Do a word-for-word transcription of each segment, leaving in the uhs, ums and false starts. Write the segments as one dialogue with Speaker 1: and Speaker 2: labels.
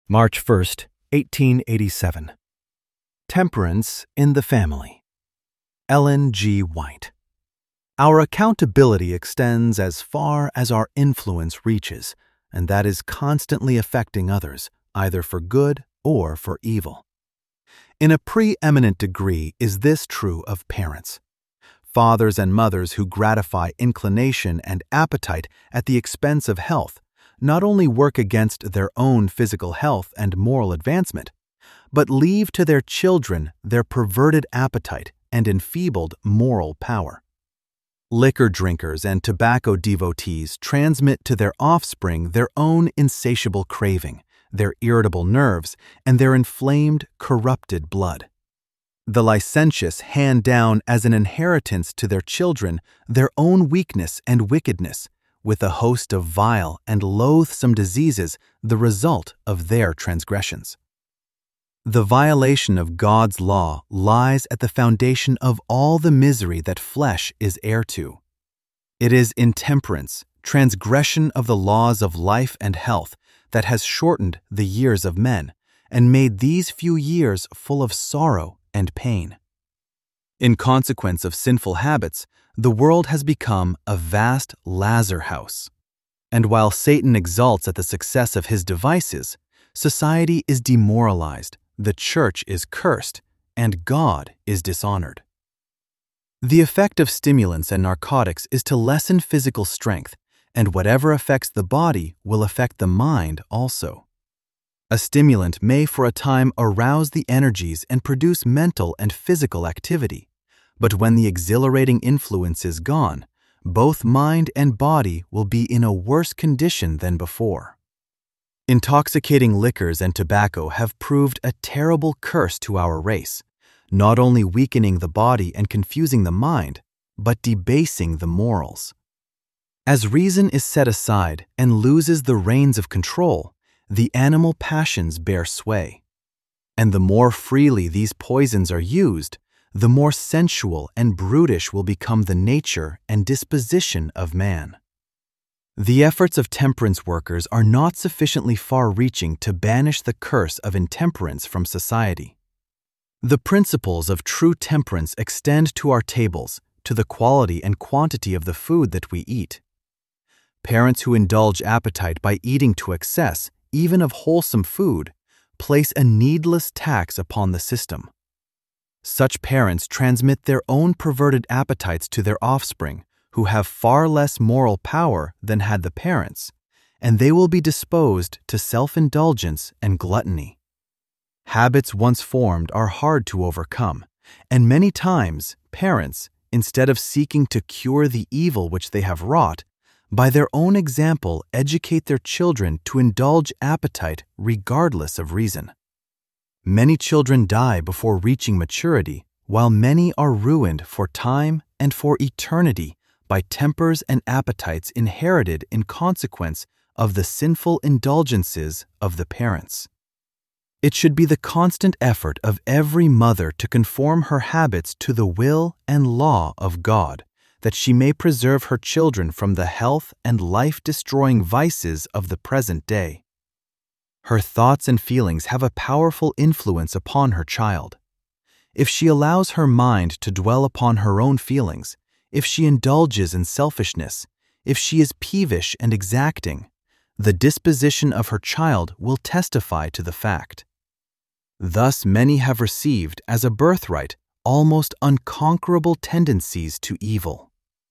Speaker 1: March first, eighteen eighty-seven. Temperance in the Family. Ellen G. White. Our accountability extends as far as our influence reaches, and that is constantly affecting others, either for good or for evil. In a preeminent degree is this true of parents. Fathers and mothers who gratify inclination and appetite at the expense of health not only work against their own physical health and moral advancement, but leave to their children their perverted appetite and enfeebled moral power. Liquor drinkers and tobacco devotees transmit to their offspring their own insatiable craving, their irritable nerves, and their inflamed, corrupted blood. The licentious hand down as an inheritance to their children their own weakness and wickedness, with a host of vile and loathsome diseases the result of their transgressions. The violation of God's law lies at the foundation of all the misery that flesh is heir to. It is intemperance, transgression of the laws of life and health, that has shortened the years of men and made these few years full of sorrow and pain. In consequence of sinful habits, the world has become a vast lazar house. And while Satan exults at the success of his devices, society is demoralized, the church is cursed, and God is dishonored. The effect of stimulants and narcotics is to lessen physical strength, and whatever affects the body will affect the mind also. A stimulant may for a time arouse the energies and produce mental and physical activity, but when the exhilarating influence is gone, both mind and body will be in a worse condition than before. Intoxicating liquors and tobacco have proved a terrible curse to our race, not only weakening the body and confusing the mind, but debasing the morals. As reason is set aside and loses the reins of control, the animal passions bear sway. And the more freely these poisons are used, the more sensual and brutish will become the nature and disposition of man. The efforts of temperance workers are not sufficiently far-reaching to banish the curse of intemperance from society. The principles of true temperance extend to our tables, to the quality and quantity of the food that we eat. Parents who indulge appetite by eating to excess, even of wholesome food, place a needless tax upon the system. Such parents transmit their own perverted appetites to their offspring, who have far less moral power than had the parents, and they will be disposed to self-indulgence and gluttony. Habits once formed are hard to overcome, and many times parents, instead of seeking to cure the evil which they have wrought, by their own example educate their children to indulge appetite regardless of reason. Many children die before reaching maturity, while many are ruined for time and for eternity by tempers and appetites inherited in consequence of the sinful indulgences of the parents. It should be the constant effort of every mother to conform her habits to the will and law of God, that she may preserve her children from the health and life-destroying vices of the present day. Her thoughts and feelings have a powerful influence upon her child. If she allows her mind to dwell upon her own feelings, if she indulges in selfishness, if she is peevish and exacting, the disposition of her child will testify to the fact. Thus many have received, as a birthright, almost unconquerable tendencies to evil.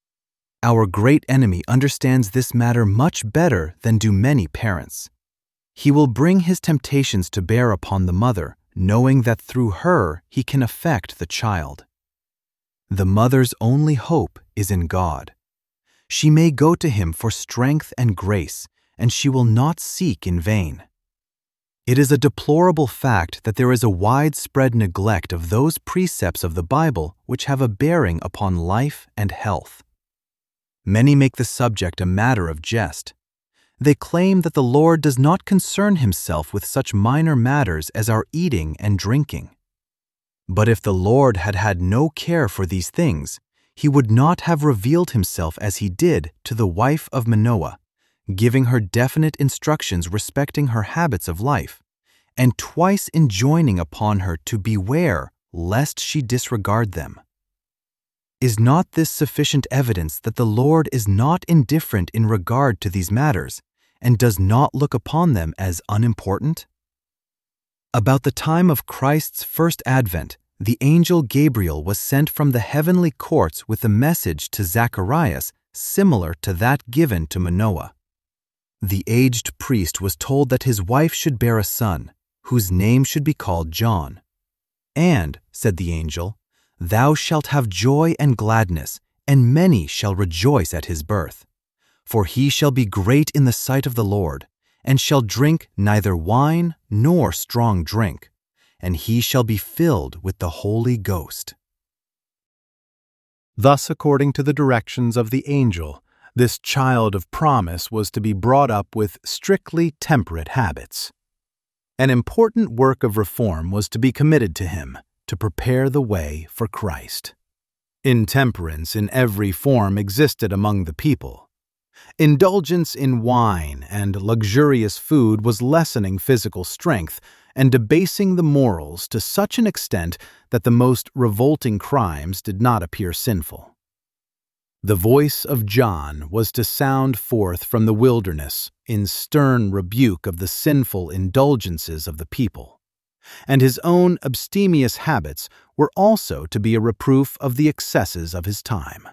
Speaker 1: Our great enemy understands this matter much better than do many parents. He will bring his temptations to bear upon the mother, knowing that through her he can affect the child. The mother's only hope is in God. She may go to him for strength and grace, and she will not seek in vain. It is a deplorable fact that there is a widespread neglect of those precepts of the Bible which have a bearing upon life and health. Many make the subject a matter of jest. They claim that the Lord does not concern himself with such minor matters as our eating and drinking. But if the Lord had had no care for these things, he would not have revealed himself as he did to the wife of Manoah, giving her definite instructions respecting her habits of life, and twice enjoining upon her to beware lest she disregard them. Is not this sufficient evidence that the Lord is not indifferent in regard to these matters and does not look upon them as unimportant? About the time of Christ's first advent, the angel Gabriel was sent from the heavenly courts with a message to Zacharias similar to that given to Manoah. The aged priest was told that his wife should bear a son, whose name should be called John. And, said the angel, thou shalt have joy and gladness, and many shall rejoice at his birth. For he shall be great in the sight of the Lord, and shall drink neither wine nor strong drink, and he shall be filled with the Holy Ghost.
Speaker 2: Thus, according to the directions of the angel, this child of promise was to be brought up with strictly temperate habits. An important work of reform was to be committed to him to prepare the way for Christ. Intemperance in every form existed among the people. Indulgence in wine and luxurious food was lessening physical strength and debasing the morals to such an extent that the most revolting crimes did not appear sinful. The voice of John was to sound forth from the wilderness in stern rebuke of the sinful indulgences of the people, and his own abstemious habits were also to be a reproof of the excesses of his time.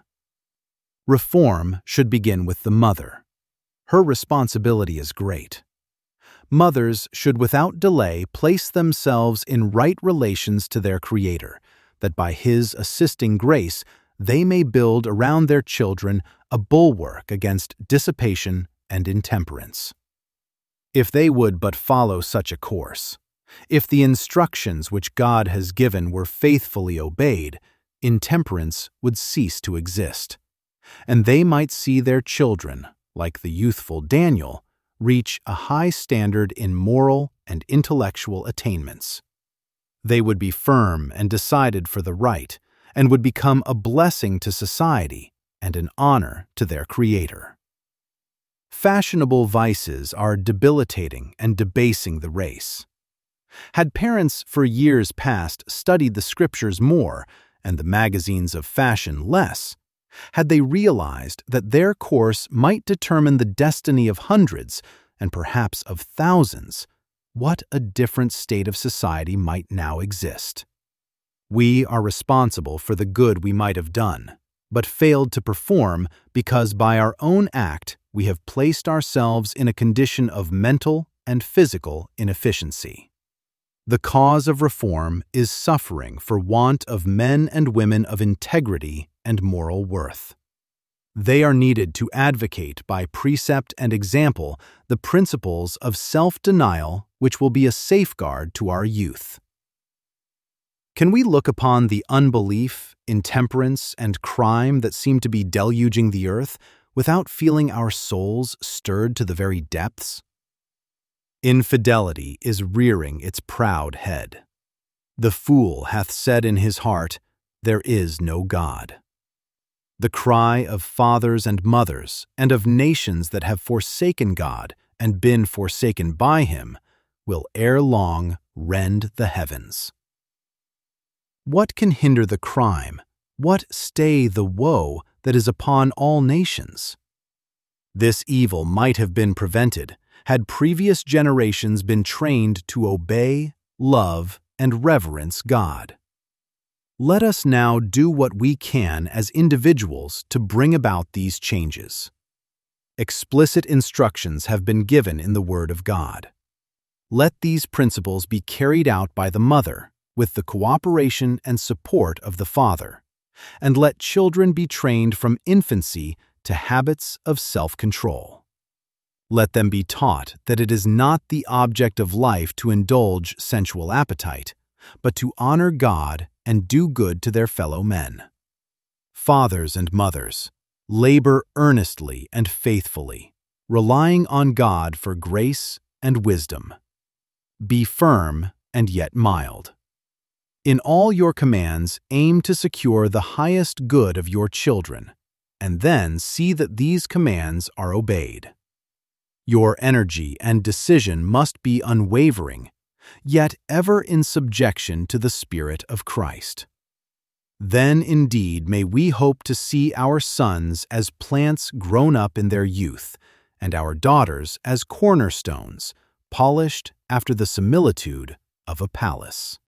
Speaker 2: Reform should begin with the mother. Her responsibility is great. Mothers should without delay place themselves in right relations to their Creator, that by His assisting grace they may build around their children a bulwark against dissipation and intemperance. If they would but follow such a course, if the instructions which God has given were faithfully obeyed, intemperance would cease to exist, and they might see their children, like the youthful Daniel, reach a high standard in moral and intellectual attainments. They would be firm and decided for the right, and would become a blessing to society and an honor to their Creator. Fashionable vices are debilitating and debasing the race. Had parents for years past studied the Scriptures more and the magazines of fashion less, had they realized that their course might determine the destiny of hundreds and perhaps of thousands, what a different state of society might now exist. We are responsible for the good we might have done, but failed to perform because by our own act we have placed ourselves in a condition of mental and physical inefficiency. The cause of reform is suffering for want of men and women of integrity and moral worth. They are needed to advocate by precept and example the principles of self-denial which will be a safeguard to our youth. Can we look upon the unbelief, intemperance, and crime that seem to be deluging the earth without feeling our souls stirred to the very depths? Infidelity is rearing its proud head. The fool hath said in his heart, "There is no God." The cry of fathers and mothers and of nations that have forsaken God and been forsaken by Him will ere long rend the heavens. What can hinder the crime? What stay the woe that is upon all nations? This evil might have been prevented had previous generations been trained to obey, love, and reverence God. Let us now do what we can as individuals to bring about these changes. Explicit instructions have been given in the Word of God. Let these principles be carried out by the mother, with the cooperation and support of the father, and let children be trained from infancy to habits of self-control. Let them be taught that it is not the object of life to indulge sensual appetite, but to honor God and do good to their fellow men. Fathers and mothers, labor earnestly and faithfully, relying on God for grace and wisdom. Be firm and yet mild. In all your commands, aim to secure the highest good of your children, and then see that these commands are obeyed. Your energy and decision must be unwavering, yet ever in subjection to the Spirit of Christ. Then indeed may we hope to see our sons as plants grown up in their youth, and our daughters as cornerstones, polished after the similitude of a palace.